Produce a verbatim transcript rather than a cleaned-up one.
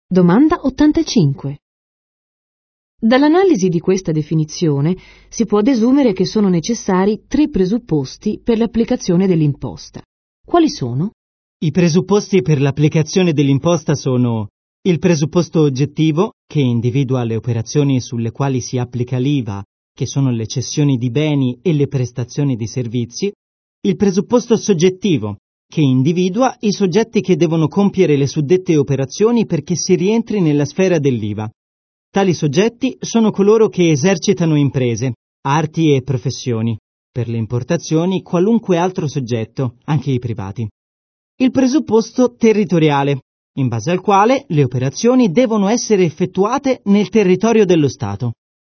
Domanda ottantacinque. Dall'analisi di questa definizione si può desumere che sono necessari tre presupposti per l'applicazione dell'imposta. Quali sono? I presupposti per l'applicazione dell'imposta sono il presupposto oggettivo, che individua le operazioni sulle quali si applica l'I V A, che sono le cessioni di beni e le prestazioni di servizi, il presupposto soggettivo, che individua i soggetti che devono compiere le suddette operazioni perché si rientri nella sfera dell'I V A. Tali soggetti sono coloro che esercitano imprese, arti e professioni, per le importazioni qualunque altro soggetto, anche i privati. Il presupposto territoriale, in base al quale le operazioni devono essere effettuate nel territorio dello Stato.